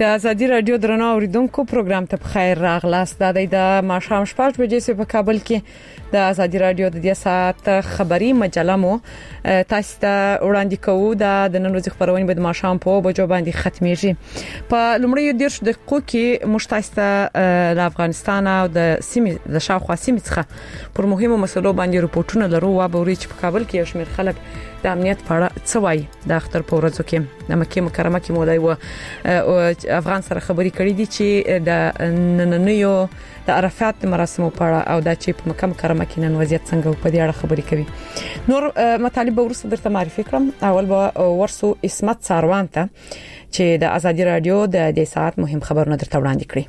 د ازادي رادیو درنو اوریدونکو پروګرام ته بخیر راغلاست. د ماښام 6 بجې په کابل کې د ازادي رادیو د 10 ساعت خبری مجله مو تاسو ته وړاندې کوو. د نن ورځې خبرونه به د ماښام په بجو باندې ختميږي. په لومړی 10 دقیقو کې مشتاسته د افغانستان او د سیمې د شاوخوا سیمې څخه پر مهمو مسلو باندې رپورټونه لرو. و به ورې په کابل کې شمیر خلک د امنیت په اړه څه وایي. د اختر په ورځو کې د مکه مکرمه کې مولای و افغان سره خبري کړې دي چې د نننیو د عرفات مراسمو په اړه او د چې په مکه مکرمه کې نن وضعیت څنګه په دې اړه خبري کوي. نور مطالب ورسره درته معرفي کړم. اول به ورسو اسمت ساروان ته چې د ازادي رادیو د دې ساعت مهم خبرونه درته وړاندې کړي.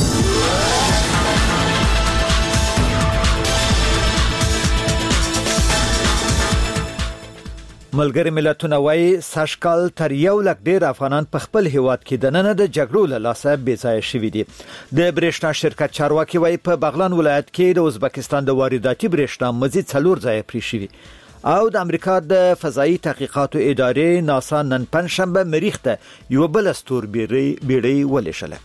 ملګری ملتونه وايي ساشکال تر 1 لک ډیر افغانان په خپل هیواد کې د نن د جګړو له لاسه بې ځای شوي دي. د برېښنا شرکت چارواکي وايي په بغلان ولایت کې د ازبکستان د وارداتي برېښنا مزید 4 ځای پرې شوي او د امریکا د فضائي تحقیقاتو ادارې ناسا نن پنځشنبه مریخ ته یو بل استور بیړۍ ولېږله.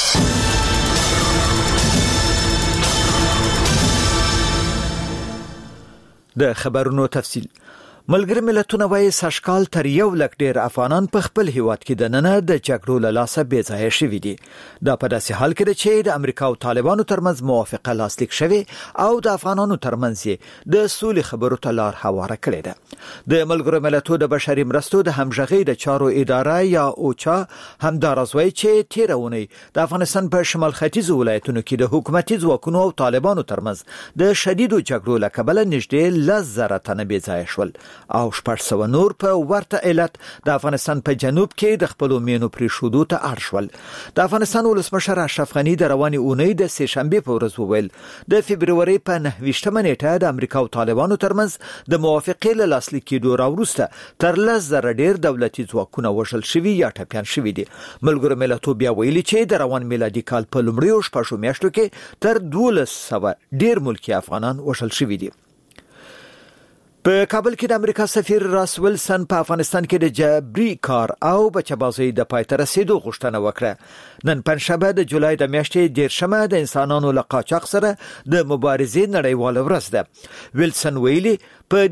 د خبرونو تفصیل. ملګری ملتونه وايي ساشکال تر 1 لک ډیر افغانان په خپل هیواد کې د نن د جګړو له لاسه بې ځای شوي دي. دا په داسې حال کې چې د امریکا او طالبانو ترمنځ موافقه لاسلیک شوه او د افغانانو ترمنځ د سولې خبرو ته لار هواره کړې ده. د ملګرو ملتونو د بشري مرستو د همغږي د چارو اداره یا اوچا همدارزوي چې تیرونی د افغانستان په شمال ختیځ ولایتونو کې د حکومتي ځواکونو او طالبانو ترمنځ د شدیدو جګړو له کبله نږدې 10,000 تنه بې ځای شول او 400 نور په ورته علت د افغانستان په جنوب کې د خپل مینو پرې شودو ته اړ شول. د افغانستان ولسمشر اشرف غنی د رواني اونۍ د سه شنبه په ورځ وویل د فبرवरी په 9 نیټه د امریکا او طالبانو ترمنځ د موافقې له لاسلیک کېدو راوروسته تر 10,000 ډیر دولتي ځواکونه وژل شوي یا ټپيان شوي دي. ملګرو ملتونو بیا ویلي چې د روان میلادي کال په لومړیو شپږو میاشتو کې تر 1200 ډیر ملکی افغانان وژل شوي دي. په کابل کې د امریکا سفیر راس ویلسن په افغانستان کې د جبري کار او بچبازي د پایته رسیدو غوښتنه وکړه. نن پنځشنبه د جولای د میاشتې 10 د انسانانو له قاچاق سره د مبارزې نړیواله ورځ ده. ویلسن ویلي په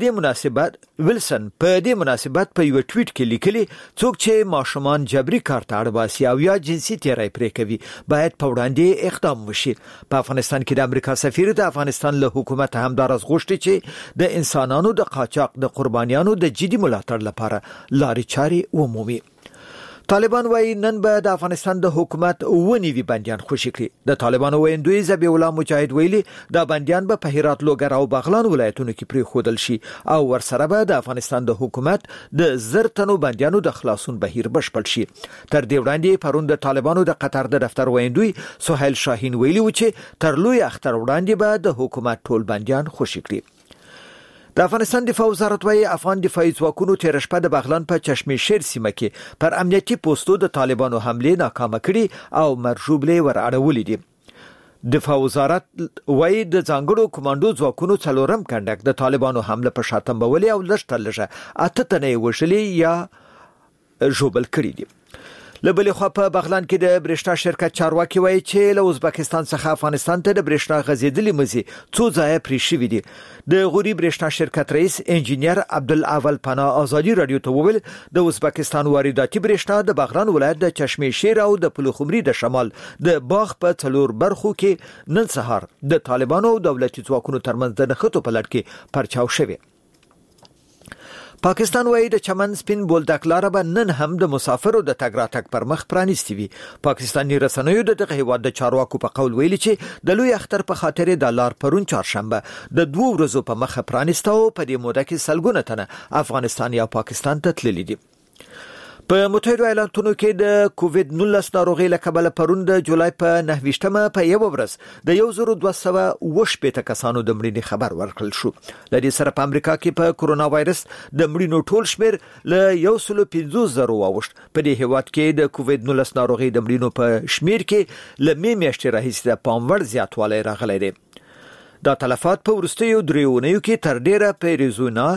دې مناسبت په یو ټویټ کې لیکلي څوک چې ماشومان جبري کار ته اړ باسي او یا جنسي تیری پرې کوي باید په وړاندې اقدام وشي. په افغانستان کې د امریکا سفیر د افغانستان له حکومت همدارس غوښتي چې د انسانانو د قاچاق د قربانیانو د جدي ملاتړ لپاره لارې چارې ومومي. طالبان وايي نن به د افغانستان د حکومت ونیوي بنديان خوشي کړي. د طالبانو ویندوی ذبیح الله مجاهد ویلي د بنديان به په هرات لوګر او بغلان ولایتونو کې پرې خودل شي او ورسره به د افغانستان د حکومت د زرتنو بنديانو د خلاصون بهیر بشپړ شي. تر دې وړاندې پرون د طالبانو د قطر د دفتر ویندوی سهیل شاهین ویلي و چې تر لوی اختر وړاندې به د حکومت ټول بنديان خوشي کړي. د افغانستان دفاع وزارت وايي افغان دفاعي ځواکونو تیر شپه د بغلان په چشمه شیر سیمه کې پر امنیتي پوسټو د طالبانو حمله ناکامه کړي او مرجوبلې ور اړولې دي. دفاع وزارت وايي د ځانګړو کمانډو ځواکونو څلورم کنډک د طالبانو حمله په شاتمبولې او لښتلجه اته تنې وشلې یا جوبل کړي دي. لبلې خو په بغلان کې د برېښنا شرکت چارواکي وایي چې له ازبکستان څخه افغانستان ته د برېښنا غځېدلې مزي څو ځای پرې شوي دي. د غوري برېښنا شرکت رئیس انجینیر عبدالاول پناه ازادي رادیو ته وویل د ازبکستان وارداتي برېښنا د بغلان ولایت د چشمه شیر او د پلخمري د شمال د باغ په څلور برخو کې نن سهار د طالبانو او دولتي ځواکونو ترمنځ د نښتو په لړ کې پرچاو شوی. پاکستان وايي د چمن سپین بولدک لار به نن هم د مسافرو د تګ راتګ پر مخ پرانیستي وي. پاکستاني رسنیو د دغه هیواد د چارواکو په قول ویلي چې د لوی اختر په خاطر د لار پرون چهارشنبه د 2 ورځو په مخ پرانیسته او په دې موده کې سلګونه تنه افغانستان یا پاکستان ته تللي دي. په متحده ایالاتونو کې د کووید 19 ناروغي له کبله پرون د جولای په 9 په یو ورځ د 1280 کسانو د مړینې خبر ورکړل شو. لدې سره په امریکا کې په کورونا وایرس د مړینو ټول شمیر له 150,000 واوښت. په دې هیواد کې د کووید 19 ناروغي د مړینو په شمیر کې له میاشتې راهیسې د پاموړ زیاتوالی راغلی دی. دا تلفات په وروستیو 3 اونیو کې تر ډیره په اریزونا،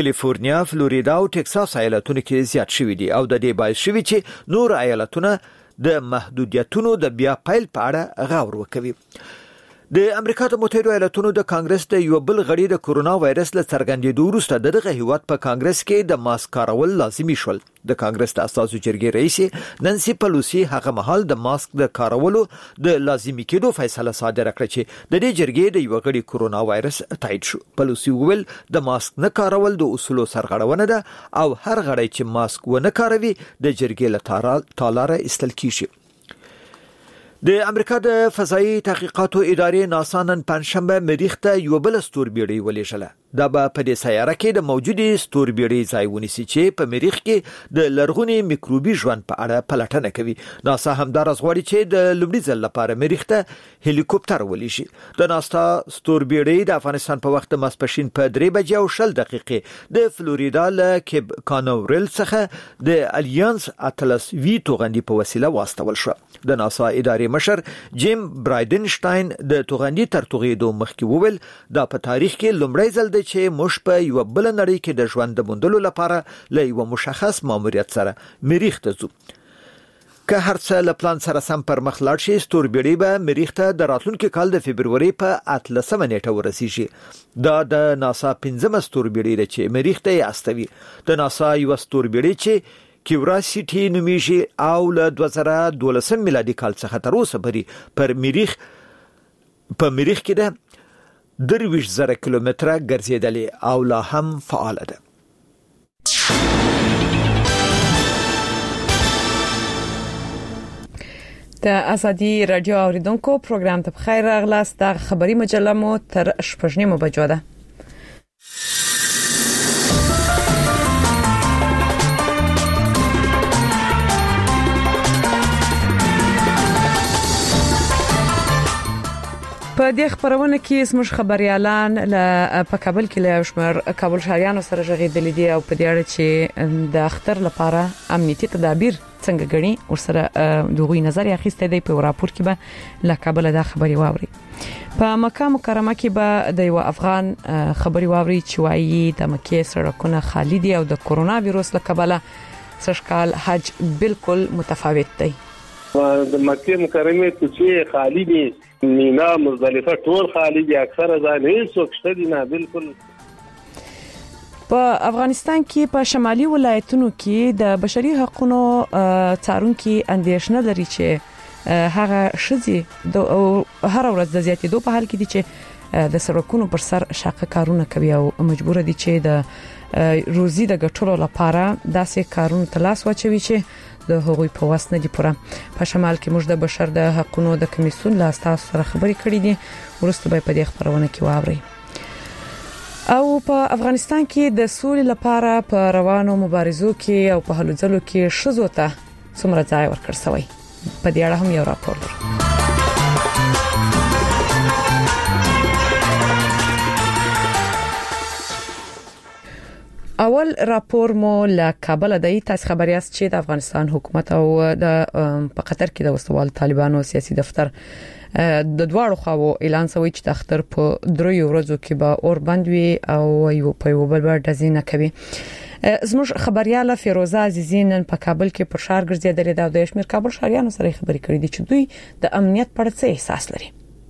کالیفورنیا، فلوریدا او ټکساس ایالتونو کې زیات شوي دي او د دې باعث شوي چې نور ایالتونه د محدودیتونو د بیا پیل په اړه غور وکوي. د امریکا متحده ایالاتونو د کانګرس د یو بل غړي د کورونا وایرس له څرګندېدو وروسته دغه هیواد په کانګرس کې د ماسک کارول لازمي شول. د کانګرس د اساسو جرګې رئیس نانسي پلوسی هغه مهال د ماسک د کارولو د لازمي کېدو فیصله صادره کړه چې د دې جرګې د یو غړي کورونا وایرس تایید شو. پلوسی وویل د ماسک نه کارول د اصولو سرغړونه ده او هر غړی چې ماسک ونه کاروي د جرګې له تالاره ایستل کیږي. د امریکا د فضایي تحقیقاتو ادارې ناسا نن پنځشنبه مریخ ته یو بل ستوربیړی ولېږله. دا به په دې سیاره کې د موجودي ستوربیړی ځای ونیسي چې په مریخ کې د لرغوني میکروبي ژوند په اړه پلټنه کوي. ناسا همدارس غواړي چې د لومړي ځل لپاره مریخ ته هلیکوپټر ولېږي. د ناسا ستوربیړی د افغانستان په وخت ماسپښین په 3:20 د فلوریدا له کیب کانورل څخه د الیانس اټلس وی توغندي په وسیله واستول شو. د ناسا ادارې مشر جیم برایدنشتاین د توغندي تر توغېدو مخکې وویل دا په تاریخ کې لومړی ځل دی چې موږ په یو بل نړۍ کې د ژوند د موندلو لپاره له یو مشخص ماموریت سره مریخ ته ځو. که هر څه له پلان سره سم پر مخ لاړ شي ستوربیړی به مریخ ته د راتلونکي کال د فبرवरी په 18 نیټه ورسیږي. دا د ناسا 15 ستوربیړی دی چې مریخ ته استوي. د ناسا یو ستوربیړی چې کیوراسیټي نومیږي او له 2012 میلادي کال څخه تر اوسه پورې په مریخ کې ده 23,000 کیلومتره ګرځېدلې او لا هم فعال ده. د ازادي رادیو اوریدونکو پروګرام ته بخیر راغلاست. د خبري مجله مو تر 8:30 بجو ده. په دې خبرونه کې زموږ خبريالان په کابل کې له شمیر کابل شهريانو سره ژغېدل دي او په دې اړه چې د اختر لپاره امنیتي تدابیر څنګه غني ورسره دوغوي نظر اخیسته دی. په راپور کې به له کابل د خبري واوري. په مکه مکرمه کې به د یو افغان خبري واوري چې وايي د مکه سړکونه خالی دي او د کورونا وایرس له کبله سرشکال حج بالکل متفاوت دی. د مکه مکرمه چې خالی دي مینا مزدلفه ټول خالی دي اکثر ځای هیڅ وخت دي نه بالکل. په افغانستان کې په شمالي ولایتونو کې د بشري حقوقو څارونکو اندېښنه لري چې هغه شذي هر ورځ د زیاتېدو په حال کې دي چې د سرکونو پر سر شاقه کارونه کوي او مجبور دي چې د روزي د ګټلو لپاره داسې کارونه تلاش واچوي چې د هغوی په واسه نه دي پوره. په شمال کې موږ د بشر د حقوقو د کمیسیون له اساس سره خبرې کړې دي. ورسته به په دې خبرونه کې واوري. او په افغانستان کې د سولې لپاره په روانو مبارزو کې او په هلو ځلو کې شذو ته څومره ځای ورکړ شوی. په دې اړه هم یو راپور لرو. اول راپور مو له کابل دی. تاسو خبري است چې د افغانستان حکومت او د په قطر کې د وسوال طالبانو سیاسي دفتر د دواړو خواو اعلان شوی چې د اختر په 3 ورځو کې به اور بندوي او یو په یو بل ډزینه کوي. زموږ خبرياله فیروزه عزیزی نن په کابل کې پر شهر ګرځېدلې ده او د شمیر کابل شهريانو سره خبرې کړې دي چې دوی د امنیت په اړه څه احساس لري.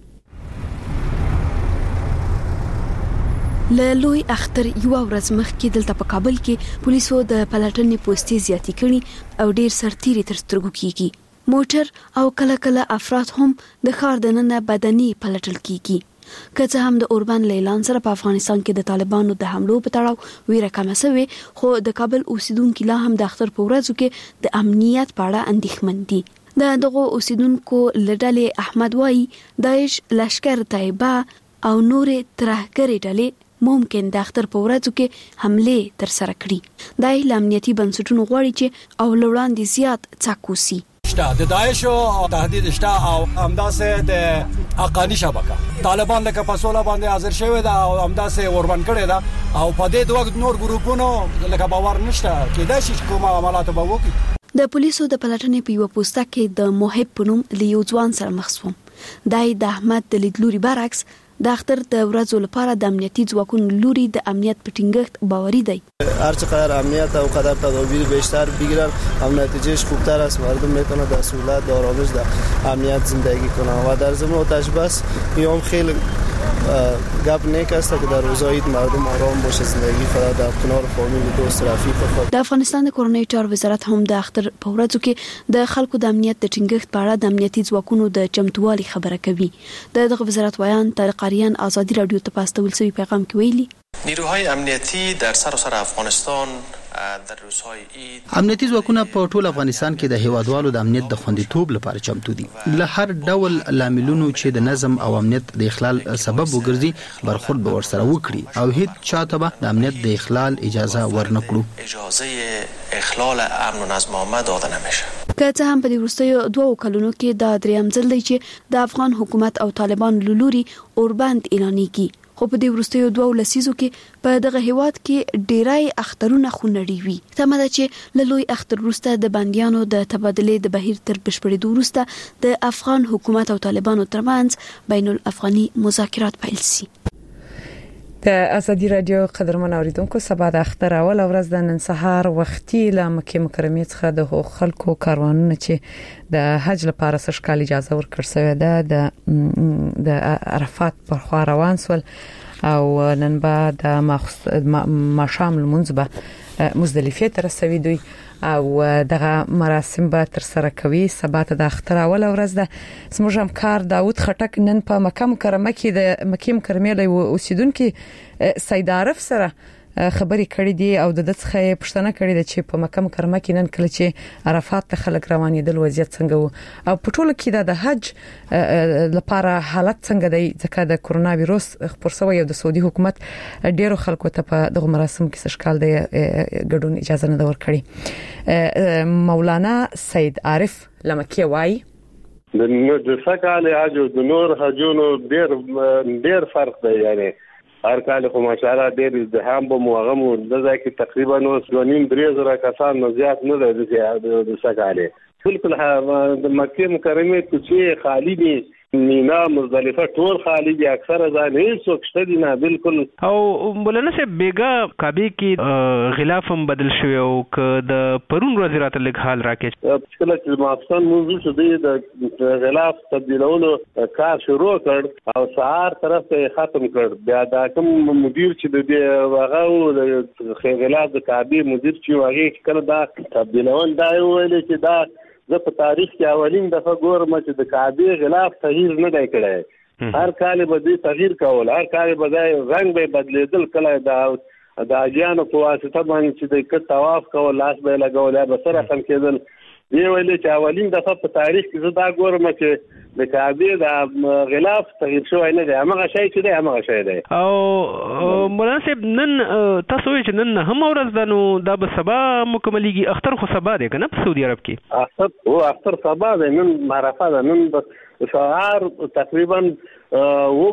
لوی اختر یو ورځ مخکې دلته په کابل کې پولیسو د پلټنې پوسټې زیاتې کړي او ډیر سرتيري تر سترګو کیږي. موټر او کله کله افراد هم د ښار دننه بدني پلټل کیږي. که څه هم د اوربان اعلان سره په افغانستان کې د طالبانو د حملو په تړاو ویره کمه شوه، خو د کابل اوسیدونکو لا هم د اختر په ورځو کې د امنیت په اړه اندېښمن دي. دغه اوسیدونکو لړلې احمد وای داعش لشکر طیبه او نور ترهګری ډلې ممکن د اختر په ورځو کې حمله تر سره کړي. د امنیتي بنسټونو غواړي چې او لوړاندې زیات څاکوسي. د داعش او تهدید شته او همداسه د حقانی شبکه طالبان لکه په سوله باندې حاضر شوی دا او همداسه اوربان کړي دا او په دې دوه نور ګروپونو لکه باور نشته کې دا شي کومه عملات به وکړي. د پولیسو د پلټنې په یو پوسټه کې د محب پنوم لیو ځوان سره مخ شوم. د احمد د لیدلوري برعکس د اختر د ورځو لپاره د امنیتي ځواکونو لوري د امنیت په ټینګښت باوري دی. هر چقدر امنیت و قدر تدابیر بیشتر بگیرن هم نتیجهش خوبتر است. مردم میتونه در سهولت و آرامش در امنیت زندگی کنن و در ضمن آتش بس یوم خیلی گپ نیک است که در روزهای مردم آرام باشه، زندگی خود در کنار فامیل و دوست رفیق خود. د افغانستان د کورنۍ چارو وزارت هم د اختر په ورځو کې د خلکو د امنیت د ټینګښت په اړه د امنیتي ځواکونو د چمتووالي خبره کوي. دغه وزارت وایان طارق آریان ازادي رادیو ته پاستول سوي پیغام کې ویلي نیروهای امنیتی در سراسر افغانستان در روزهای عید امنیتي ځواکونه په ټول افغانستان کې د هیوادوالو د امنیت د خوندیتوب لپاره چمتو دي. له هر ډول لاملونو چې د نظم او امنیت د اخلال سبب وګرځي برخورد به ورسره وکړي او هیڅ چاته به د امنیت د اخلال اجازه ورنکړو. اجازه اخلال امن و نظم عامه داده نمیشه. که څه هم په دې وروستیو 2 کلونو کې دا دریم ځل دی چې د افغان حکومت او طالبان لوري اوربند اعلانېږي، خو په دې وروستیو 2 لسیزو کې په دغه هیواد کې ډیرای اخترونه خونړي وي. تمه ده چې له لوی اختر وروسته د بندیانو د تبادلې د بهیر تر بشپړېدو وروسته د افغان حکومت او طالبانو ترمنځ بین الافغاني مذاکرات پیل شي. د ازادي رادیو قدرمن اوریدونکو سبا د اختر اول ورځ د نن سهار وختي له مکه مکرمه څخه د خلکو کاروانونه چې د حج لپاره سشکال اجازه ورکړ شوې ده د عرفات پر خوا روان سول او نن بعد ماښام لمونځ به مزدلفه ته رسوي دوی او دغه مراسم به تر سره کوي. سبا ته د اختر اول ورځ ده. زموږ همکار داوود خټک نن په مکه مکرمه کې د مکه مکرمه له اوسیدونکو سید عارف سره خبرې کړې دي او د دغه پښتنه کړې ده چې په مکه مکرمه کې نن کله چې عرفات ته خلک روانېدل وضعیت څنګه وو او په ټوله کې د حج لپاره حالت څنګه دی ځکه د کرونا وایروس خپور شوی او د سعودي حکومت ډیرو خلکو ته په دغه مراسم کې سشکال د ګډون اجازه نه ورکړي. مولانا سید عارف لمکه وای د سکهاله حج او د نور حجونو ډیر فرق دی. یعنی هر کال خو ماشاءالله ډېر ازدحام به موغم د ځکه تقریبا 2.5-3 کسان نه زیات نه دی د سکهاله. بالکل د مکه مکرمه چې خالی دي، مینا مزدلفه ټول خالی دي، اکثر ځان هیڅ وخت دي نه بالکل. او مولانا صاحب بیگا کعبه کې غلاف هم بدل شوی او د پرون ورځ راته لږ حال راکې کله چې مافسن موضوع شو د غلاف تبدیلولو کار شروع کړ او سهار طرف ته ختم کړ. بیا دا کوم مدیر چې د هغه غلاف د کعبه مدیر چې هغه کله دا تبدیلول دا ویل چې دا زه په تاریخ کې اولین دفعه ګورم چې د کعبه غلاف تغییر نه دی کړی. هر کال به دې تغییر کول، هر کال به دا رنگ به بدلیدل. کله د اجیانو په واسطه باندې چې د طواف کول لاس به لګول یا به سره خم کېدل. دی ویل چې اولین دفعه په تاریخ کې زه دا ګورم چې د کعبه د غلاف تغییر شوی نه دی. هغه شی چې دی هغه شی دی. او مولانا صاحب نن تاسو چې نن هم ورځ ده نو دا به سبا مکملېږي. اختر خو سبا دی کنه په سعودي عرب کې؟ اختر سبا دی. نن عرفه ده. نن سهار تقریبا 9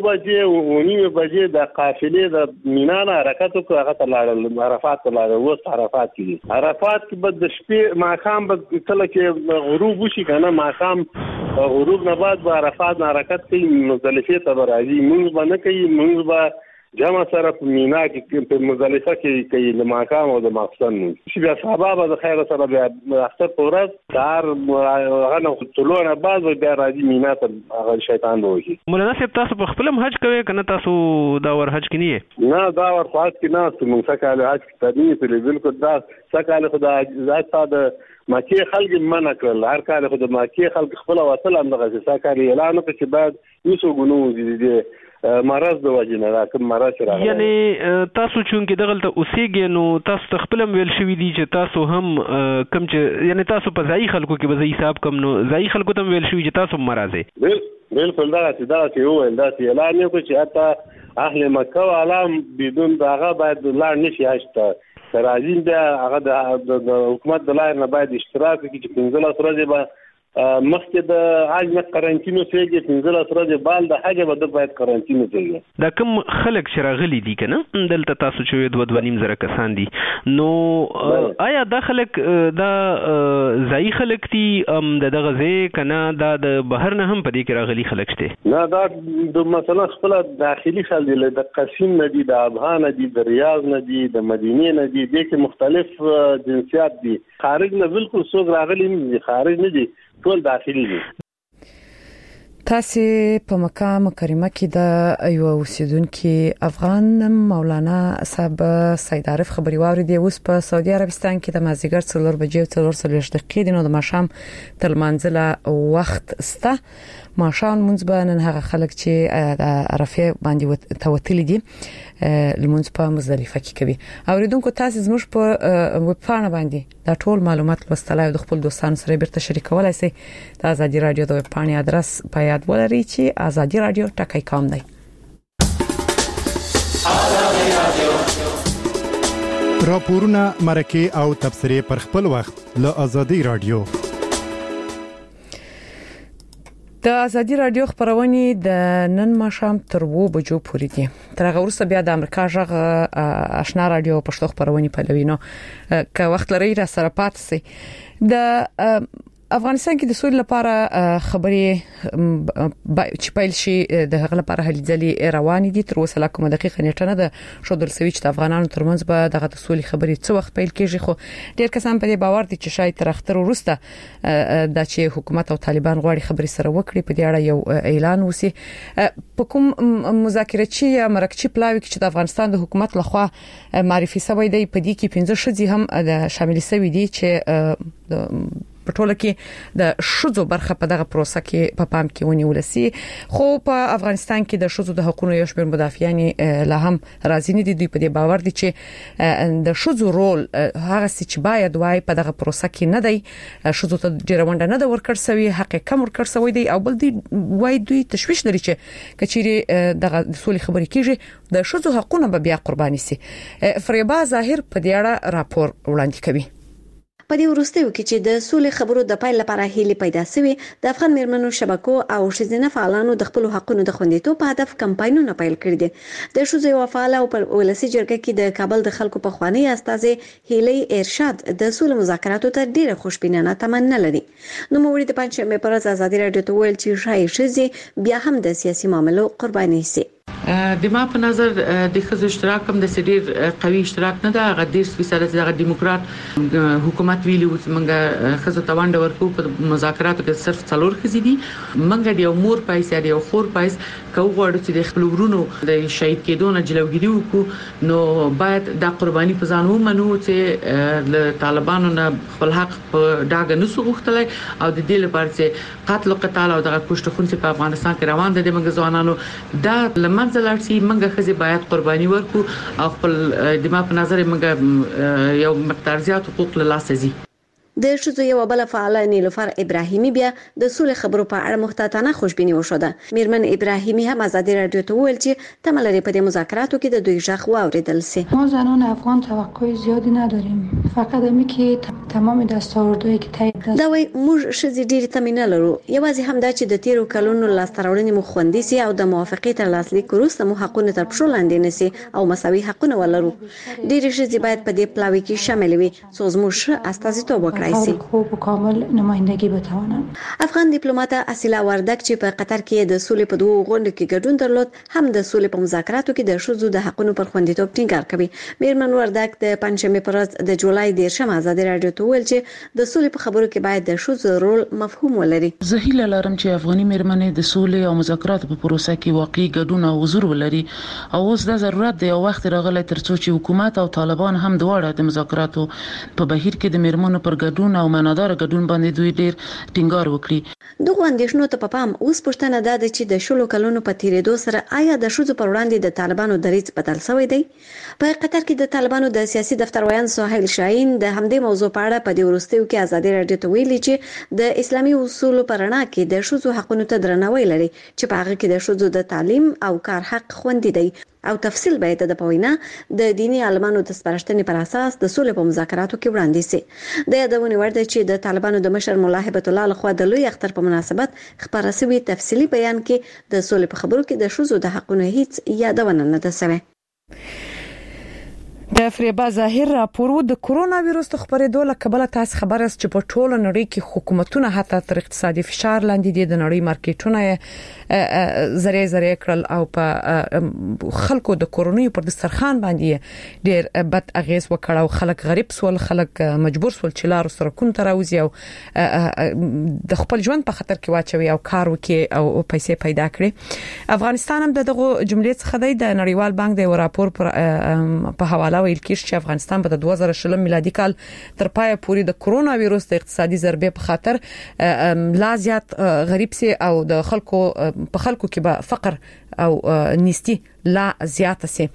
بجې د قافلې د مینا نه حرکت وکړ. هغه ته لاړل عرفات ته لاړل. اوس عرفات کې عرفات کې به د شپې ماښام به کله چې غروب وشي کنه ماښام غروب نه بعد به عرفات نه حرکت کوي، مزدلفه ته راځي. موږ به نه کوي، موږ به جمع سره په مینا کې په مزدلفه کې کوي د ماښام او د ماخستن چې بیا سبا به د خیر سره بیا اختر په ورځ سهار هغه نه طلوع نه بعد بیا راځي مینا ته هغه شیطان وږي. مولانا صاحب تاسو په خپل حج کوي کنه تاسو دا ور حج کې نه؟ دا ور حج کې نه. موږ سکهاله حج کې تدې په بالکل دا سکهاله خدا ذات د مکه خلک منع کړل. هر کال خو د مکه خلک خپل وصل هم دغه سکهاله اعلان وکړ چې بعد یوسو ګنو دي مرض د وجنه راکم مرض راغلی. یعنی تاسو چونکې دغلته اوسېږئ نو تاسو خپل ویل شوی دي چې تاسو هم کم چې یعنی تاسو په ځای خلکو کې به حساب کم نو ځای خلکو ته ویل شوی چې تاسو مرزه بالکل دا چې ویل دا چې اعلان وکړي چې حتی اهل مکه او عالم بدون داغه باید لاړ نشي حج راځین دا هغه د حکومت د لایق نه باید اشتراک وکړي چې 15 ورځې به مخکې د حج نه قرنطین وسیږي 15 ورځې بال د حج به باید قرنطین وسیږي. دا کوم خلک چې راغلي دي کنه دلته تاسو چې 2.5 زره کسان دي نو آیا دا خلک دا ځای خلک دي دغه ځای کنه دا د بهر نه هم پدې کې راغلي خلک شته؟ نه دا د مثلا خپل داخلي خلک دي د قصیم نه دي د افغان دي د ریاض نه دي د مدینه نه دي د مختلف جنسیات دي خارج نه بالکل څوک راغلي نه خارج نه دي ټول داخلي دي. تاسو په مکه مکرمه کې د یو اوسیدونکو افغان مولانا صاحب سید عارف خبري واوریدي اوس په سعودي عربستان کې د مازیګر 4 بجې او 4 دقیقې د نو د ماښام تر منځله وخت سته. ماښام مونږ به نن هغه خلک چې د عرفه باندې توتل دي لمونځ په مزدلفه کې کوي. اوریدونکو تاسو زموږ په ویب پاڼه باندې دا ټول معلومات لوستلای او د خپل دوستانو سره بیرته شریکولای شئ. د ازادي رادیو د ویب پاڼې ادرس په یاد ولرئ چې azadi.radio.com دی. راپورونه مرکه او تبصرې پر خپل وخت له ازادي رادیو. د ازادي رادیو خبرونه د نن ماښام تر 2 بجو پورې دي. تر هغه وروسته بیا د امریکا ژغ آشنا رادیو پښتو خبرونه پلوینو که وخت لري را سره پات سي. د افغانستان کې د سولې لپاره خبرې چې پیل شي د هغه لپاره هلې ځلې روان دي. تر اوسه لا کومه دقیقه نیټه نه ده شو در سوي چې د افغانانو ترمنځ به دغه د سولې خبرې څو وخت پیل کیږي. خو ډیر کسان په دې باور دي چې شاید تر اختر وروسته د چې حکومت او طالبان غواړي خبرې سره وکړي په دې اړه یو اعلان وسی. په کوم مذاکراتي یا مرکزي پلاوي کې چې د افغانستان د حکومت لخوا معرفي شوی دی په دې کې 15 شذي هم شامل شوی دي چې په ټوله کې د شذو برخه په دغه پروسه کې په پام کې ونیول سي. خو په افغانستان کې د شذو د حقوقو یو شمېر مدافعین لا هم راځي نه دي. دوی په دې باور دي چې د شذو رول هغه چې باید وای په دغه پروسه کې نه دی. شذو ته ډیره ونډه نه ده ورکړ سوی حق کم ورکړ سوی دی او بل دی وای دوی تشويش لري چې کچيري دغه سولې خبرې کیږي د شذو حقوقونه به بیا قرباني سي. فریبا ظاهر په دې اړه راپور وړاندې کوي. په دې وروستیو کې چې د سولې خبرو د پایل لپاره هیلې پیدا شوې د افغان میرمنو شبکو او ښځینه فعالانو د خپل حقوقو د خوندیتوب په هدف کمپاینونه پیل کړي دي. د ښځو یو فعال او په ولسی جرګه کې د کابل د خلکو په خواني استاذ هیلې ارشاد د سولې مذاکراتو ته ډیره خوشبینانه تمنا لري. نو موږ د پنځمه پر ورځ ازادي رادیو ته ویل چې شای ښځې بیا هم د سیاسي معاملو قرباني سي. د ما په نظر د ښځو اشتراک هم د سډیر قوي اشتراک نه ده. غ 10% د دیموکرات حکومت ویلي و چې موږ ښځو ته وانډه ورکو په مذاکراتو کې صرف 4 ښځې دي. موږ د یو مور پیسې د یو خور پیسې کو غواړو چې د خپل ورونو د شهید کېدو نه جلوګیری وکړو نو باید د قرباني په ځان ومنو چې له طالبانو نه خپل حق په ډاګه نسو غوښتلای او د دې لپاره چې قتل او قتال او د پښتون چې په افغانستان کې روان دي د موږ ځوانانو دا لمن ځلارسي موږ خزي باید قرباني ورکو او خپل د ما په نظر موږ یو مقدار زیات حقوق له لاسه زی. د ښځو یو بل فعال نیلوفر ابراهیمی بیا د سولې خبرو په اړه محتاطانه خوشبینی وشوده. میرمن ابراهیمی هم ازادي رادیو ته ویل چې تملري په دې مذاکراتو کې د دوی ژغ واوریدل سي. ما زنان افغان توقع زیادی نداریم فقط همین که تمام دستاوردهایی که تایید دا وای موږ ښځې ډېر تمنا لرو یوازې هم دا چې د تیرو کلونو لاستراوړنې مو خوندي سي او د موافقې تر لاسلیک وروسته مو حقونه تر پښو لاندې نسی او مساوي حقونه ولرو. ډېر ښځې باید په دې پلاوي کې شامل وي څو زموږ استازیتوب وکړي. خوب و کامل نمایندگی بتوانند. افغان دیپلمات اصیلا وردک چې په قطر کې د سولې په دوه غونډو کې ګډون درلود هم د سولې په مذاکراتو کې د ښځو د حقوقو پر خوندیتوب ټینګار کوي. میرمن وردک د پنځمې پر ورځ د جولای 10 ازادي رادیو ته ویل چې د سولې په خبرو کې باید د ښځو رول مفهوم ولري. زه هیله لرم چې افغاني میرمنې د سولې او مذاکراتو په پروسه کې واقعي ګډون او حضور ولري او اوس د ضرورت دی او وخت راغلی ترڅو چې حکومت او طالبان هم دواړه د مذاکراتو په بهیر کې د میرمنو پر ګډون او معنادار ګډون باندې دوی ډیر ټینګار وکړي. دغه اندېښنو ته په پام اوس پښتنه ده چې د شلو کلونو په تیریدو سره آیا د ښځو پر وړاندې د طالبانو دریځ بدل شوی دی؟ په قطر کې د طالبانو د سیاسي دفتر ویان سهیل شاهین د همدې موضوع په اړه په دې وروستیو کې ازادي رادیو ته ویلي چې د اسلامي اصولو پر رڼا کې د ښځو حقوقو ته درناوی لري چې په هغه کې د ښځو د تعلیم او کار حق خوندي دی. او تفصیل به د پوینا د دینی عالمانو د سپارښتنې پر اساس د سولې په مذاکراتو کې وړاندې سي. د یادونه ورده چې د طالبانو د مشر مولا هبت الله لخوا د لوی اختر په مناسبت خبره شوی تفصیلی بیان کې د سولې په خبرو کې د شوزو د حقونو هیڅ یادونه نه ده شوی. د فریبا ظاهر راپور د کورونا وایروس د خبرېدو له کبله تاسو خبر است چې په ټوله نړۍ کې حکومتونه حتی تر اقتصادي فشار لاندې دي. د نړۍ مارکیټونه زری کړل او په خلکو د کورونا پر دسترخوان باندې ډېر بد اغیز وکړ او خلک غریب سول، خلک مجبور سول چې لارو سره کون تراوزي او د خپل ژوند په خطر کې واچوي او کار وکړي او پیسې پیدا کړي. افغانستان هم دغه جملې څخه د نړیوال بانک د راپور په حواله ویل کېږي چې افغانستان په 2020 میلادي کال تر پای پورې د کورونا وایروس د اقتصادي ضربې په خاطر لا زیات غریب سي او د خلکو کې به فقر او نیستی لا زیات سي.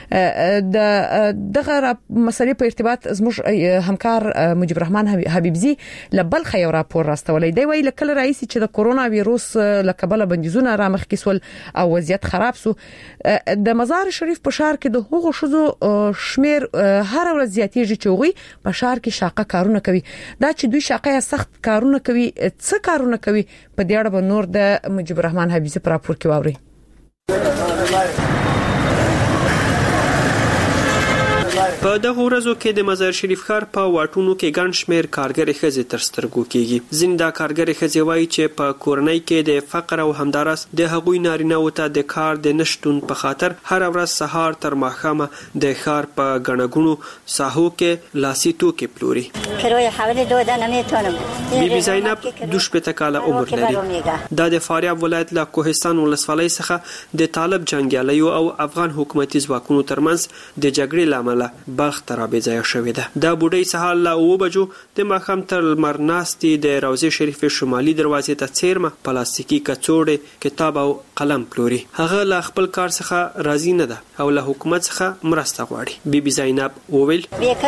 دغه مسلې په ارتباط زموږ همکار مجيب الرحمن حبيبزي لبلخ یو راپور راستولې دی. ویل کله رئیس چې د کورونا وایروس لکبله بندیزونه را مخ کیسول او وضعیت خراب سو. د مزار شریف په شهر کې د هغو شذو شمیر هر ورځ زیاتېږي چې وي په شهر کې شاقه کارونه کوي. دا چې دوی شاقه یا سخت کارونه کوي، څه کارونه کوي په دې اړه به نور د مجيب الرحمن حبيبزي په راپور کې واوري. په دغه ورځو کې د مزار شریف ښار په واټونو کې ګڼ شمېر کارګرې ښځې تر سترګو کېږي. ځینې دا کارګرې ښځې وایي چې په کورنۍ کې د فقر او همداراز د هغوی نارینه‌وو ته د کار د نشتون په خاطر هر ورځ سهار تر ماښامه د ښار په ګڼه ګوڼو ساحو کې لاسي توکي پلوري. بیبي زینب 22 کاله عمر لري. دا د فاریاب ولایت له کوهستان ولسوالۍ څخه د طالب جنګیالیو او افغان حکومتي ځواکونو ترمنځ د جګړې لامل بلخ ته رابېځای شوې ده. دا بوډۍ سهار له 9 بجو د ماښام تر لمر ناستې د روضې شریفې شمالي دروازې ته څیرمه پلاستیکي کڅوړې، کتاب او قلم پلوري. هغه له خپل کار څخه راضي نه ده او له حکومت څخه مرسته غواړي. بیبي زینب وویل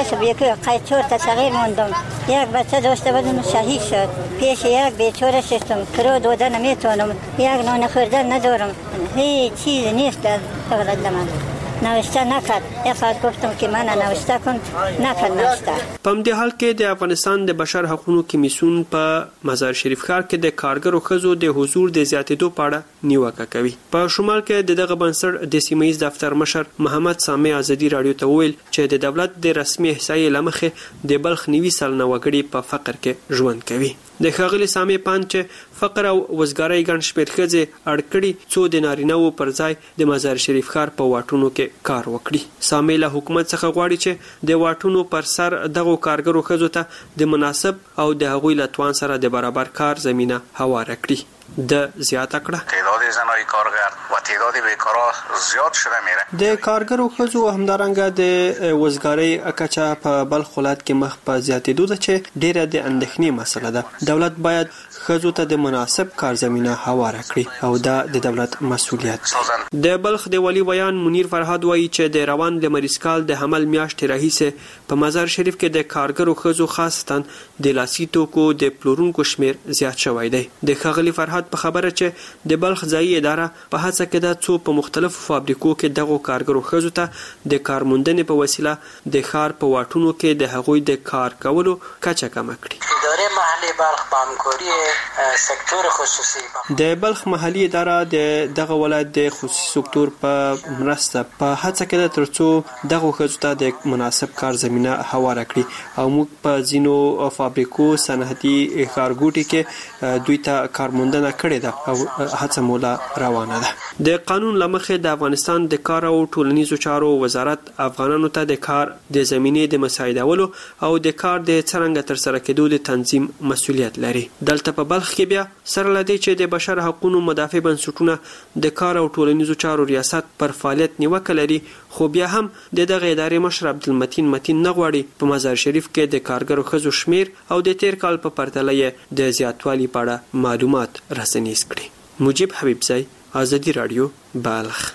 قیچور تا تغییر موندم. یک بچه داشته بودم شهید شد. پیش یک بیچاره شستم. کرو دوده نمیتونم. یک نان خوردن ندارم. هیچ چیز نیست در بغل من. نوشته نکرد. افراد گفتم که من نوشته کن، نکرد نوشته. په همدې حال کې د افغانستان د بشر حقوقو کمیسیون په مزار شریف ښار کې د کارګرو ښځو د حضور د زیاتېدو په اړه نیوکه کوي. په شمال کې دغه بنسټ د سیمه‌ییز دفتر مشر محمد سامع ازادي رادیو ته ویل چې د دولت د رسمي احصایې لمخې د بلخ 90 سلنه وګړي په فقر کې ژوند کوي. د ښاغلي سامع پاند چې فقر او وزګارۍ ګڼ شمېر ښځې اړ کړي څو د نارینه‌وو پر ځای د مزار شریف ښار په واټونو کې کار وکړي. سامع له حکومت څخه غواړي چې د واټونو پر سر دغه کارګرو ښځو ته د مناسب او د هغوی له توان سره د برابر کار زمينه هواره کړي. د زیاته کړه تعداد زنای کارگر و تعداد بیکارا زیاد شده میره. د کارګرو ښځو همدارنګه د وزګارۍ کچه په بلخ ولایت کې مخ په زیاتېدو ده چې ډیره د اندېښنې مسله ده. دولت باید ښځو ته د مناسب کار زمينه هواره کړي او دا د دولت مسؤلیت. د بلخ د ولی بیان منیر فرهاد وایي چې د روان لمریز کال د حمل میاشتې راهیسې په مزار شریف کې د کارګرو ښځو خاصتاً د لاسي توکو د پلورونکو شمیر زیات شوی دی. د ښاغلي فرهاد په خبره چې د بلخ ځایي اداره په هڅه کې ده څو په مختلفو فابریکو کې دغه کارګرو ښځو ته د کارموندنې په وسیله د ښار په واټونو کې د هغوی د کار کولو کچه کمه کړي. اداره محلي بلخ په همکاري سکتور خصوصي د بلخ محلي اداره د دغه ولایت د خصوصي سکتور په مرسته په هڅه کې ده ترڅو دغه ښځو ته د مناسب کار زمينه هواره کړي او موږ په ځینو فابریکو صنعتي ښارګوټي کې دوی ته کارموندنه کړې ده او هڅه مولا روانه ده. د قانون لمخې د افغانستان د کار او ټولنیزو چارو وزارت افغانانو ته د کار د زمینې د مساعدولو او د کار د څرنګه تر سره کېدو د تنظیم مسؤلیت لري. دلته په بلخ کې بیا سره لدی چې د بشر حقوقو مدافع بنسټونه د کار او ټولنیزو چارو ریاست پر فعالیت نیوکه لري، خو بیا هم دغه ادارې مشر عبدالمتین متین نغواړي په مزار شریف کې د کارګرو ښځو شمیر او د تیر کال په پرتله د زیاتوالي په اړه معلومات رسنیز کړي. مجيب حبيبزي، ازادي رادیو، بلخ.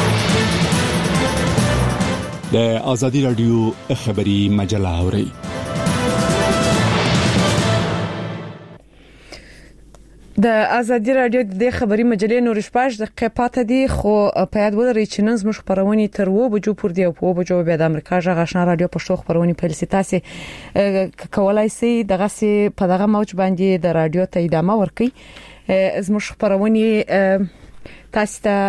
د ازادي رادیو خبري مجله اوري. د ازادي رادیو د خبري مجلې نور شپږ د قپاته دي خو په یاد ولرئ چې نن زموږ خبرونه تر و بجو پر دی او په بجو بیا د امریکا ژغ آشنا رادیو پښتو خبرونه په لسیتاسي کولای سي دغه سي په دغه موج باندې د رادیو ته ادامه ورکړي زموږ خبرونه تاسو ته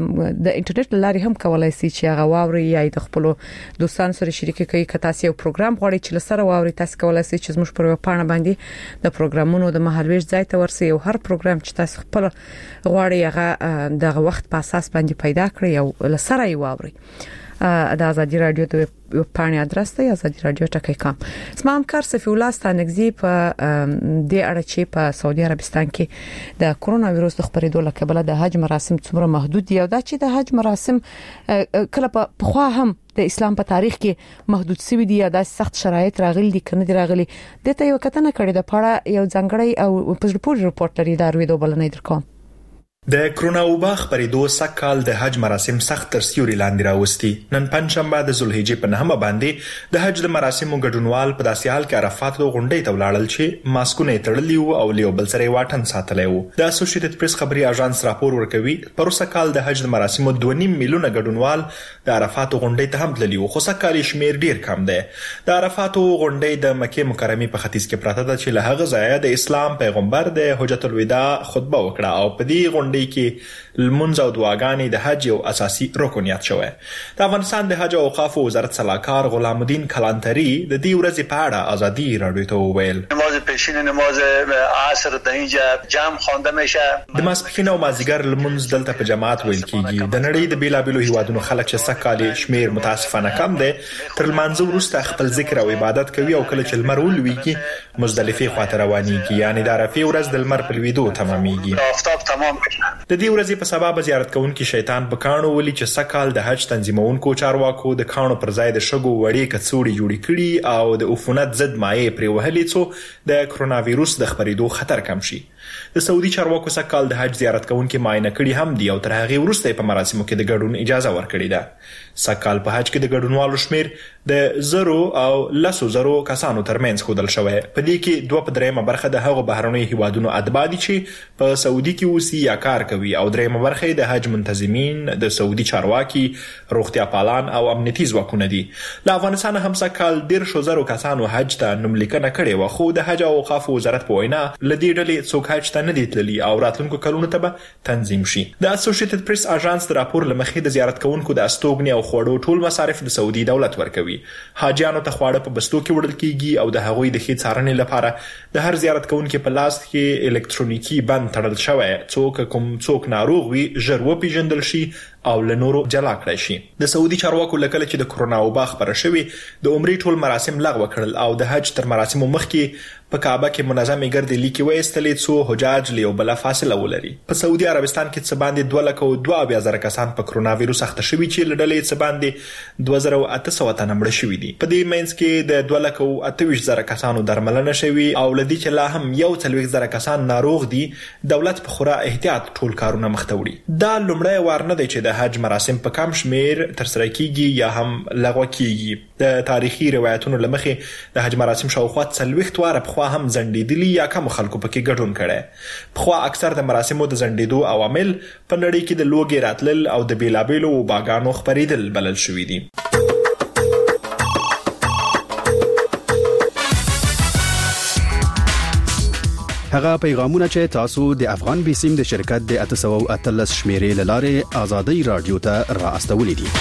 د انټرنیټ لارې هم کولای شئ چې هغه واوري یا د خپل دوستانو سره شریک کړئ که تاسو یو پروګرام غواړئ چې لسره واوري تاسو کولای شئ چې زموږ پر پاڼه باندې د پروګرامونو د مهالويش ځای ته ورسئ او هر پروګرام چې تاسو خپل غواړئ هغه د وخت په اساس باندې پیدا کړئ او لسره یې واوري د ازادي رادیو د پاڼې ادرس ته ازادي رادیو ټکی کام اسمه همکار صفی الله ستانګزی په د اړه چې په سعودي عربستان کې د کورونا وایروس د خپرېدو لپاره د حج مراسم څومره محدود دي او دا چې د حج مراسم کله په خوا هم د اسلام په تاریخ کې محدود سوي دي یا د سخت شرایط راغلي دي کنه دي راغلي د ته یو کتنه کړې د پاړه یو ځنګړی او په ریپورت لري دا روي د بلنې درکوم د کرونا وبا خبرېدو سکهال د حج مراسم سخت تر سیوري لاندې راوستي نن پنځشنبه د ذوالحجې په 9 باندې د حج د مراسمو ګډونوال په داسې حال کې عرفات د غونډې ته ولاړل چې ماسکونه تړلي وو او لیو بل سره واټن ساتلی وو د اسوسییټډ پریس خبري اژانس راپور ورکوي پروسه کال د حج د مراسمو 2.5 میلیونه ګډونوال د عرفات غونډې ته هم تللي وو خو سکهال شمیر ډیر کم دی د عرفات غونډې د مکه مکرمه په ختیځ کې پراته ده چې له هغه ځایه د اسلام پیغمبر د حجۃ الوداع خطبه وکړه او په دې غونډې کې المنځ او دعاګانې د حج یو اساسي رکنیت شوی د افغانستان د حج او اوقاف وزارت صلاحکار غلام الدین کلانتری د دې ورځې په اړه ازادي رادیو ته وویل نماز پیشین نماز عصر د اینجا جمع خوانده میشه د ماسپښین او مازیګر المنځ دلته په جماعت ویل کیږي د نړۍ د بیلابیلو هیوادونو خلک چې سکهال شمیر متاسفانه کم دی تر لمانځه وروسته خپل ذکر او عبادت کوي او کله چې لمر ولويږي مزدلفه خواته روانيږي یعنی د عرفه ورځ د لمر په لویدو تمامېږي آفتاب تمام د دې ورځې په سبب زیارت کوونکي شیطان په کانو ولي چې سکهال د حج تنظیمونکو چارواکو د کانو پر ځای د شګو وړې کڅوړې جوړې کړي او د عفونت ضد مایع پرې وهلې څو د کرونا وایروس د خپرېدو خطر کم شي د سعودي چارواکو سکهال د حج زیارت کوونکي معاینه کړي هم دي او تر هغه وروسته په مراسمو کې د ګډون اجازه ورکړې ده سکهال په حج کې د ګډونوالو شمیر د 0 او 10,000 کسانو ترمنځ خودل شوی په دې کې 2/3 برخه د هغو بهرنۍ هیوادونو اتباع دي چې په سعودي کې اوسي یا کار کوي او 3 برخه د حج منتظمین د سعودي چارواکي روغتیا پالان او امنیتي ځواکونه دي له افغانستان هم سکهال 100,000 کسانو حج ته نوملیکنه کړې و خو د حج او اوقاف وزارت په وینا لدې ډلې څوک حج ته نه دي تللي او راتلونکو کلونو ته به تنظیم شي د اسوسییټډ پریس اژانس د راپور لمخې د زیارت کوونکو د استوګنې او خوړو ټول مصارف د سعودي دولت ورکوي حاجیانو ته خواړه په بستو کې وړل کیږي او د هغوی د ښې څارنې لپاره د هر زیارت کوونکو په لاس کې الکترونیکی بند تړل شوی څوک ناروغ وي ژر وپیژندل شي او له نورو جلا کړی شي د سعودي چارواکو لکه چې د کرونا وبا خبره شوې د عمرې ټول مراسم لغوه کړل او د حج تر مراسمو مخکې په کعبه کې منظمې ګردې لیکي وایستلې څو حجاج له بل فاصله ولري په سعودي عربستان کې څه باندې 2,22,000 کسان په کرونا وایروس اخته شوي چې لړلې څه باندې 2,800 تنه مړ شوي دي په دې منځ کې د 2,28,000 کسانو درملنه شوي او لدی چې لا هم 1,000 کسان ناروغ دي دولت په خورا احتیاط ټول کارونه مخته وړي دا لومړی وار نه دی چې د حج مراسم په کم شمیر تر سره کیږي یا هم لغوه کیږي د تاریخي روایتونو لمخې د حج مراسم شاوخوا 40 واره په خوا هم زندېدلي یا کم خلکو پکې ګډون کړي په خوا اکثر د مراسمو د زندېدو عوامل په نړۍ کې د لوګي راتلل او د بیلابیلو وباګانو خپرېدل بلل شوي دي هغه پیغامونه چې تاسو د افغان بیسیم د شرکت د 813 شمیرې لاره ازادي رادیو ته را استولې دي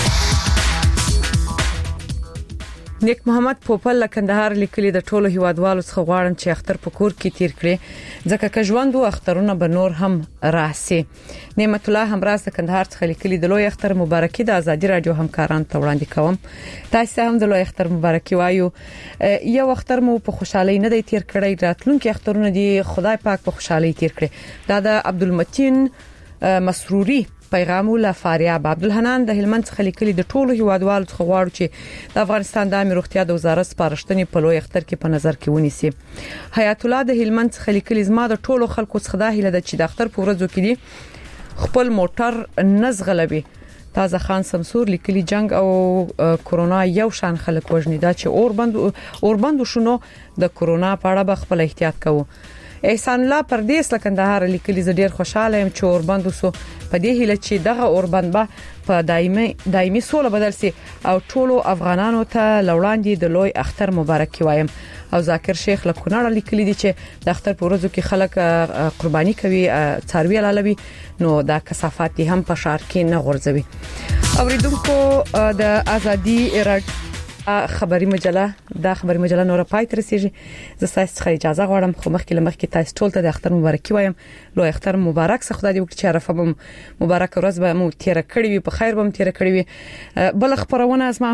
نیک محمد پوپل لکندهار لیکلي د ټولو هیوادوالو څخه غواړم چې اختر په کور کې تیر کړي ځکه که ژوند او اخترونه به نور هم راسي نعمت الله همراز د کندهار څخه لیکلي د لوی اختر مبارکي د ازادي رادیو همکارانو ته وړاندې کوم تاسو هم د لوی اختر مبارکي وایو یو اختر مو په خوشحالي نه دی تیر کړی راتلونکي اخترونه دی خدای پاک په خوشحالي تیر کړي دا د عبدالمتین مسروري پیغام له فاریاب عبدالحنان د هلمند څخه لیکلي د ټولو هیوادوالو څخه غواړو چې د افغانستان د امنیت روغتیا د وزارت سپارښتنې په لوی اختر کې په نظر کې ونیسي حیات الله د هلمند څخه لیکلي زما د ټولو خلکو څخه د هیله د چې د اختر په ورځو کې دي خپل موټر نزغلوي تازه خان سمسور لیکلي جنگ او کرونا یو شان خلک وژني دا چې اوربند شونو د کرونا په اړه به خپل احتیاط کوو احسان الله پردیس له کندهار لیکلي ز ډیر خوشاله يم چې اوربند وسو په دې هیله چې دغه اوربند به په دایمي سوله بدل سي او ټولو افغانانو ته لوړاندې د لوی اختر مبارک وایم. او ذاکر شیخ له کونړ لیکلي دي چې د اختر په ورځو کې خلک قرباني کوي څاروي لالوي نو دا کثافات هم په شهر کې نه غورځوي. اوریدونکو د ازادي خبري مجله نور پای تر رسیږي. زه تاسو څخه اجازه غواړم خو مخکې تاسو ټول ته د اختر مبارکي وایم. لوی اختر مبارک څه خدای دې وکړي چې عرفه مبارک ورځ به مو تیر کړی وي په خیر به مو تیر کړی وي. بل خبرونه از